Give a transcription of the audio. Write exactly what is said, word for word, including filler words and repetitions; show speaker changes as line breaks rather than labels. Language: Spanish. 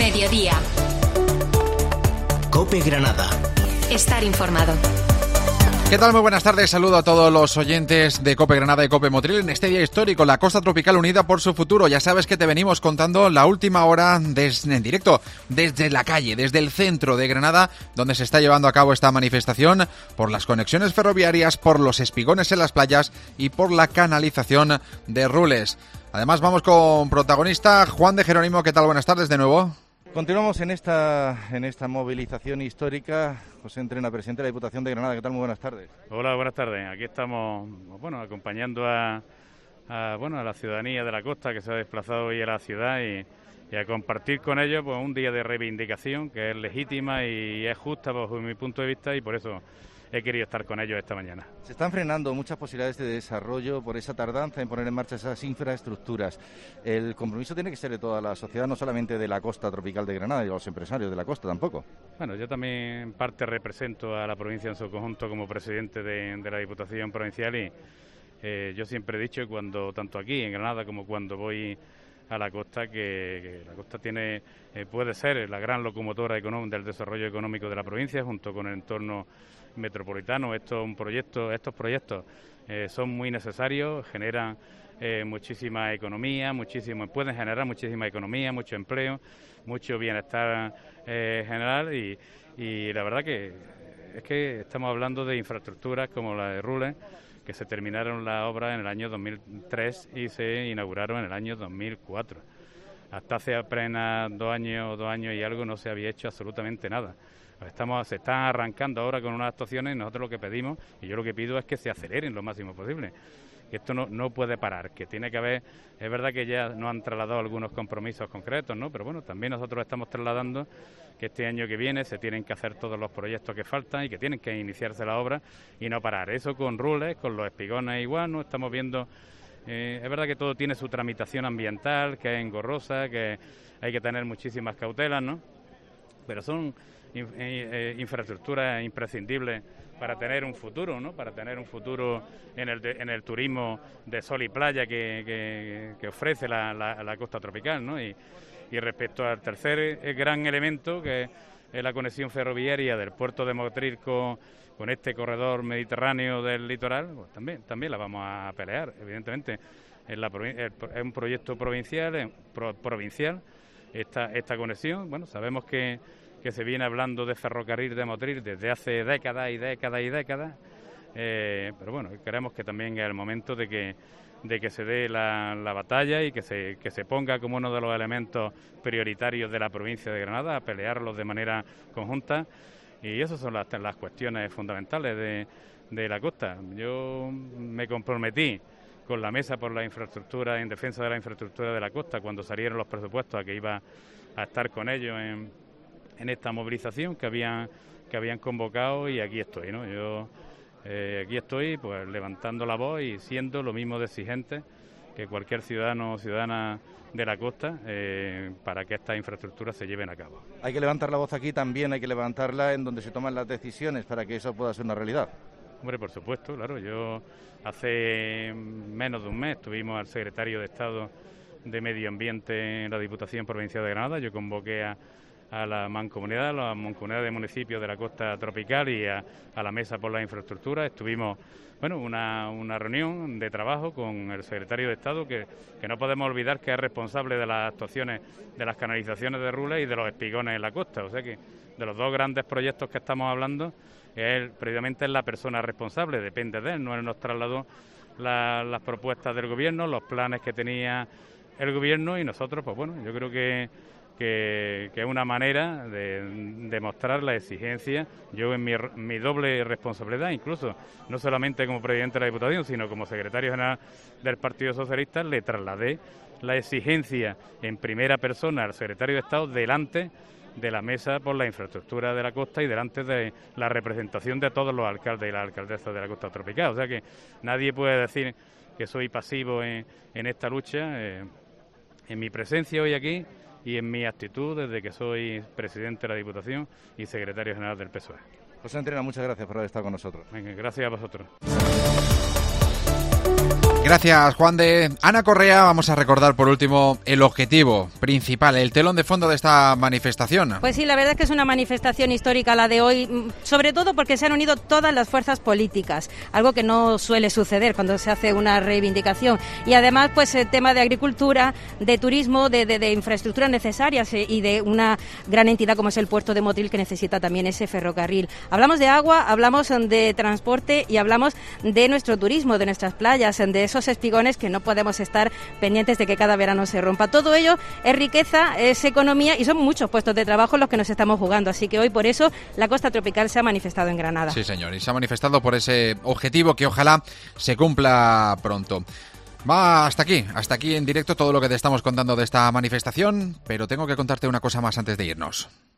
Mediodía.
COPE Granada.
Estar informado.
¿Qué tal? Muy buenas tardes. Saludo a todos los oyentes de COPE Granada y COPE Motril en este día histórico, la Costa Tropical unida por su futuro. Ya sabes que te venimos contando la última hora desde, en directo desde la calle, desde el centro de Granada, donde se está llevando a cabo esta manifestación por las conexiones ferroviarias, por los espigones en las playas y por la canalización de Rules. Además vamos con protagonista Juan de Jerónimo. ¿Qué tal? Buenas tardes de nuevo.
Continuamos en esta en esta movilización histórica. José Entrena, presidente de la Diputación de Granada. ¿Qué tal? Muy buenas tardes.
Hola, buenas tardes. Aquí estamos, bueno, acompañando a, a bueno a la ciudadanía de la costa que se ha desplazado hoy a la ciudad y, y a compartir con ellos pues un día de reivindicación que es legítima y es justa bajo mi punto de vista, y por eso he querido estar con ellos esta mañana.
Se están frenando muchas posibilidades de desarrollo por esa tardanza en poner en marcha esas infraestructuras. El compromiso tiene que ser de toda la sociedad, no solamente de la costa tropical de Granada y de los empresarios de la costa tampoco.
Bueno, yo también en parte represento a la provincia en su conjunto como presidente de, de la Diputación Provincial y eh, yo siempre he dicho que cuando, tanto aquí en Granada como cuando voy a la costa, que, que la costa tiene eh, puede ser la gran locomotora del desarrollo económico de la provincia junto con el entorno metropolitano. Esto un proyecto, estos proyectos eh, son muy necesarios, generan eh, muchísima economía, muchísimo, pueden generar muchísima economía, mucho empleo, mucho bienestar eh, general y, y la verdad que es que estamos hablando de infraestructuras como la de Rules, que se terminaron las obras en el año dos mil tres y se inauguraron en el año dos mil cuatro. Hasta hace apenas dos años, dos años y algo no se había hecho absolutamente nada. Estamos, se están arrancando ahora con unas actuaciones y nosotros lo que pedimos, y yo lo que pido es que se aceleren lo máximo posible. Que esto no, no puede parar, que tiene que haber, es verdad que ya nos han trasladado algunos compromisos concretos, ¿no? Pero bueno, también nosotros estamos trasladando que este año que viene se tienen que hacer todos los proyectos que faltan y que tienen que iniciarse la obra y no parar. Eso con Rules, con los espigones igual, ¿no? Estamos viendo, eh, es verdad que todo tiene su tramitación ambiental, que es engorrosa, que hay que tener muchísimas cautelas, ¿no? Pero son in, eh, infraestructuras imprescindibles para tener un futuro, ¿no? Para tener un futuro en el, de, en el turismo de sol y playa que, que, que ofrece la, la, la costa tropical, ¿no? Y, y respecto al tercer gran elemento, que es la conexión ferroviaria del puerto de Motril con, con este corredor mediterráneo del litoral, pues también, también la vamos a pelear, evidentemente. Es, la, es un proyecto provincial, es pro, provincial esta, esta conexión. Bueno, sabemos que que se viene hablando de ferrocarril de Motril desde hace décadas y décadas y décadas, eh, pero bueno, creemos que también es el momento de que de que se dé la, la batalla y que se que se ponga como uno de los elementos prioritarios de la provincia de Granada a pelearlos de manera conjunta, y esas son las, las cuestiones fundamentales de, de la costa. Yo me comprometí con la Mesa por la Infraestructura, en defensa de la infraestructura de la costa, cuando salieron los presupuestos, a que iba a estar con ellos en en esta movilización que habían que habían convocado, y aquí estoy, ¿no? Yo eh, aquí estoy pues levantando la voz y siendo lo mismo de exigente que cualquier ciudadano o ciudadana de la costa eh, para que estas infraestructuras se lleven a cabo.
Hay que levantar la voz aquí también, hay que levantarla en donde se toman las decisiones para que eso pueda ser una realidad.
Hombre, por supuesto, claro. Yo hace menos de un mes tuvimos al secretario de Estado de Medio Ambiente en la Diputación Provincial de Granada. Yo convoqué a a la mancomunidad, a la mancomunidad de municipios de la costa tropical y a, a la Mesa por la Infraestructura. Estuvimos, bueno, una, una reunión de trabajo con el secretario de Estado, que, que no podemos olvidar que es responsable de las actuaciones de las canalizaciones de Rules y de los espigones en la costa. O sea que de los dos grandes proyectos que estamos hablando, él previamente es la persona responsable, depende de él, no él nos trasladó la, las propuestas del gobierno, los planes que tenía el gobierno, y nosotros, pues bueno, yo creo que Que, que es una manera de demostrar la exigencia. Yo en mi, mi doble responsabilidad, incluso no solamente como presidente de la Diputación, sino como secretario general del Partido Socialista, le trasladé la exigencia en primera persona al secretario de Estado delante de la Mesa por la Infraestructura de la costa y delante de la representación de todos los alcaldes y las alcaldesas de la costa tropical. O sea que nadie puede decir que soy pasivo en, en esta lucha. Eh, en mi presencia hoy aquí y en mi actitud desde que soy presidente de la Diputación y secretario general del P S O E.
José Entrena, muchas gracias por haber estado con nosotros.
Venga, gracias a vosotros.
Gracias, Juan de. Ana Correa, vamos a recordar por último el objetivo principal, el telón de fondo de esta manifestación.
Pues sí, la verdad es que es una manifestación histórica la de hoy, sobre todo porque se han unido todas las fuerzas políticas, algo que no suele suceder cuando se hace una reivindicación. Y además, pues el tema de agricultura, de turismo, de, de, de infraestructuras necesarias y de una gran entidad como es el puerto de Motril, que necesita también ese ferrocarril. Hablamos de agua, hablamos de transporte y hablamos de nuestro turismo, de nuestras playas, de esos espigones que no podemos estar pendientes de que cada verano se rompa. Todo ello es riqueza, es economía y son muchos puestos de trabajo los que nos estamos jugando. Así que hoy por eso la costa tropical se ha manifestado en Granada.
Sí, señor, y se ha manifestado por ese objetivo que ojalá se cumpla pronto. Va hasta aquí, hasta aquí en directo todo lo que te estamos contando de esta manifestación, pero tengo que contarte una cosa más antes de irnos.